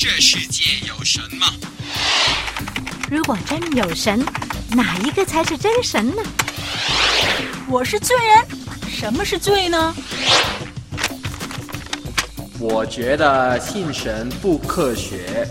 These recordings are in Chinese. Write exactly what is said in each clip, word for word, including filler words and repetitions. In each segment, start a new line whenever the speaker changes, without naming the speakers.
这世界有神吗？
如果真有神，哪一个才是真神呢？
我是罪人，什么是罪呢？
我觉得信神不科学。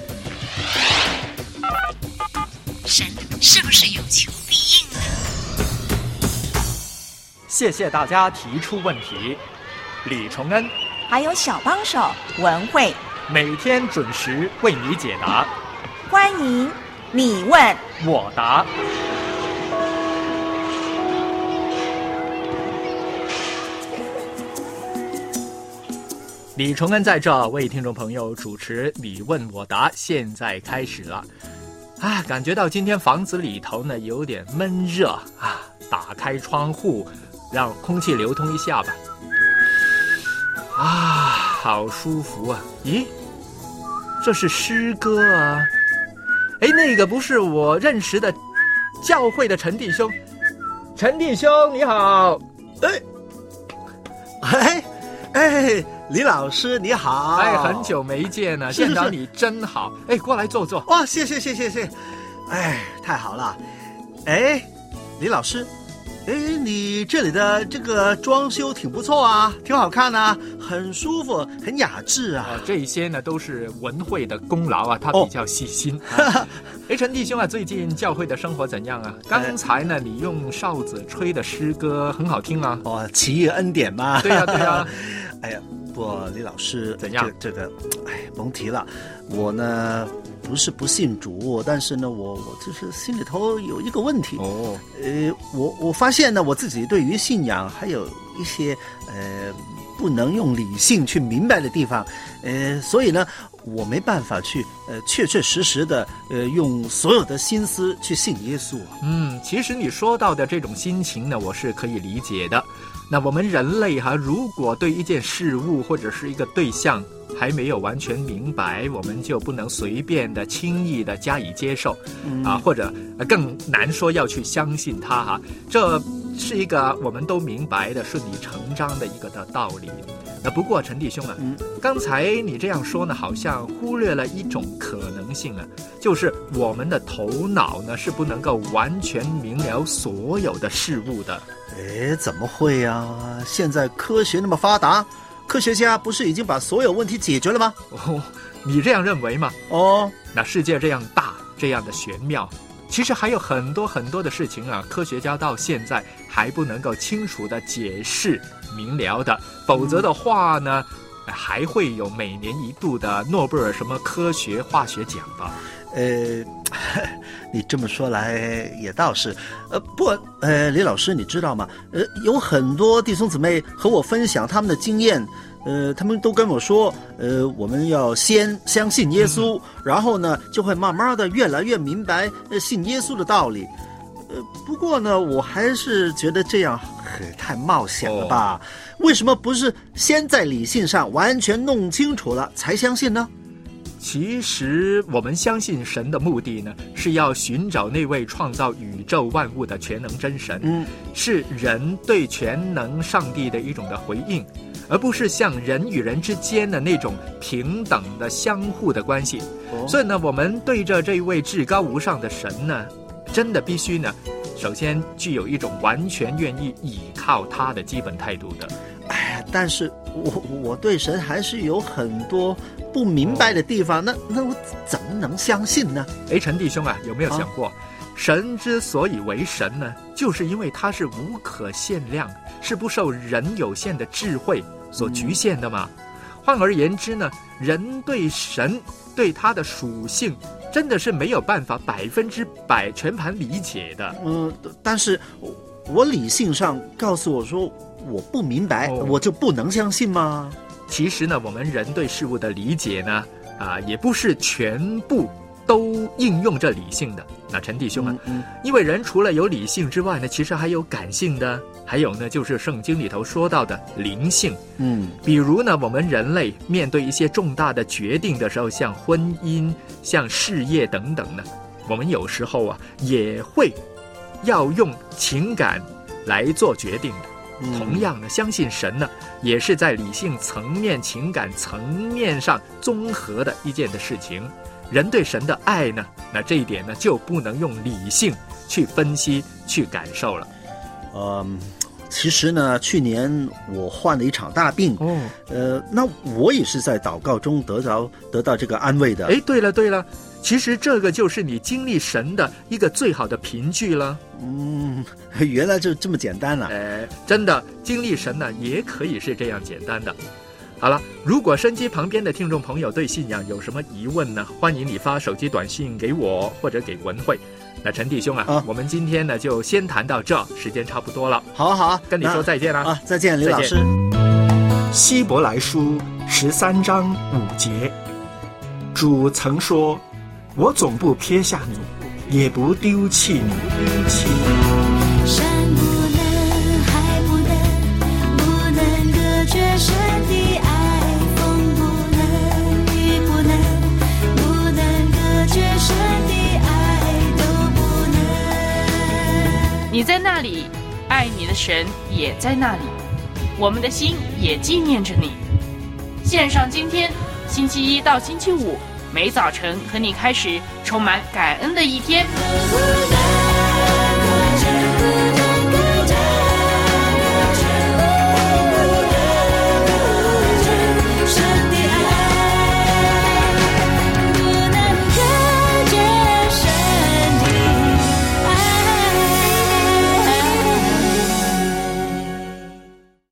神是不是有求必应呢？
谢谢大家提出问题，李崇恩
还有小帮手文慧，
每天准时为你解答。
欢迎你问
我答。李崇恩在这为听众朋友主持你问我答，现在开始了。啊，感觉到今天房子里头呢有点闷热啊，打开窗户，让空气流通一下吧。啊，好舒服啊！咦，这是诗歌啊？哎，那个不是我认识的教会的陈弟兄。陈弟兄你好。
哎，哎哎，李老师你好！
哎，很久没见了，见到你真好。哎，过来坐坐。
哇，谢谢谢谢谢谢。哎，太好了。哎，李老师，哎，你这里的这个装修挺不错啊，挺好看啊，很舒服，很雅致啊。
呃、这些呢都是文慧的功劳啊，他比较细心。哎、哦，陈弟兄啊，最近教会的生活怎样啊？刚才呢，你用哨子吹的诗歌很好听啊。
哦，奇异恩典嘛。
对呀、啊、对呀、啊。
哎呀，不，李老师
怎样？
这这个，哎，甭提了。我呢不是不信主，但是呢，我我就是心里头有一个问题。
哦，
呃，我我发现呢，我自己对于信仰还有一些呃不能用理性去明白的地方，呃，所以呢，我没办法去呃确确实实的呃用所有的心思去信耶稣。
嗯，其实你说到的这种心情呢，我是可以理解的。那我们人类哈，如果对一件事物或者是一个对象还没有完全明白，我们就不能随便的、轻易的加以接受，嗯、啊，或者更难说要去相信它哈。这是一个我们都明白的、顺理成章的一个的道理。那不过陈弟兄啊，嗯、刚才你这样说呢，好像忽略了一种可能性啊，就是我们的头脑呢是不能够完全明了所有的事物的。
哎，怎么会啊？现在科学那么发达，科学家不是已经把所有问题解决了吗？
哦，你这样认为吗？
哦，
那世界这样大，这样的玄妙，其实还有很多很多的事情啊，科学家到现在还不能够清楚的解释明了的，否则的话呢，嗯、还会有每年一度的诺贝尔什么科学化学奖吧。
呃，你这么说来也倒是，呃，不，呃，李老师，你知道吗？呃，有很多弟兄姊妹和我分享他们的经验，呃，他们都跟我说，呃，我们要先相信耶稣，嗯、然后呢，就会慢慢的越来越明白呃信耶稣的道理。呃，不过呢，我还是觉得这样很太冒险了吧？哦、为什么不是先在理性上完全弄清楚了才相信呢？
其实我们相信神的目的呢，是要寻找那位创造宇宙万物的全能真神，嗯，是人对全能上帝的一种的回应，而不是像人与人之间的那种平等的相互的关系。哦、所以呢，我们对着这位至高无上的神呢，真的必须呢，首先具有一种完全愿意倚靠他的基本态度的。
哎，但是我我对神还是有很多不明白的地方，那那我怎么能相信呢？
哎，陈弟兄啊，有没有想过，啊、神之所以为神呢，就是因为他是无可限量，是不受人有限的智慧所局限的嘛。嗯、换而言之呢，人对神对他的属性真的是没有办法百分之百全盘理解的。
嗯，但是我理性上告诉我说我不明白，哦、我就不能相信吗？
其实呢，我们人对事物的理解呢，啊、呃，也不是全部都应用着理性的。那陈弟兄啊，嗯嗯、因为人除了有理性之外呢，其实还有感性的，还有呢，就是圣经里头说到的灵性。嗯，比如呢，我们人类面对一些重大的决定的时候，像婚姻、像事业等等呢，我们有时候啊，也会要用情感来做决定的。
嗯、
同样的，相信神呢，也是在理性层面、情感层面上综合的一件的事情。人对神的爱呢，那这一点呢，就不能用理性去分析、去感受了。
嗯，其实呢，去年我患了一场大病，
哦，
呃，那我也是在祷告中得到得到这个安慰的。
哎，对了对了，其实这个就是你经历神的一个最好的凭据了。
嗯，原来就这么简单了。
哎，真的，经历神呢，也可以是这样简单的。好了，如果收音机旁边的听众朋友对信仰有什么疑问呢，欢迎你发手机短信给我或者给文慧。那陈弟兄啊，啊我们今天呢就先谈到这，时间差不多了。
好啊好啊，
跟你说再见啦！
啊，再见，李老师。
希伯来书十三章五节，主曾说：“我总不撇下你，也不丢弃你。”丢弃你。
山不能，海不能，不能隔绝神的爱；风不能，雨不能，不能隔绝神的爱，都不能。
你在那里，爱你的神也在那里，我们的心也纪念着你。线上今天星期一到星期五，每早晨和你开始充满感恩的一天。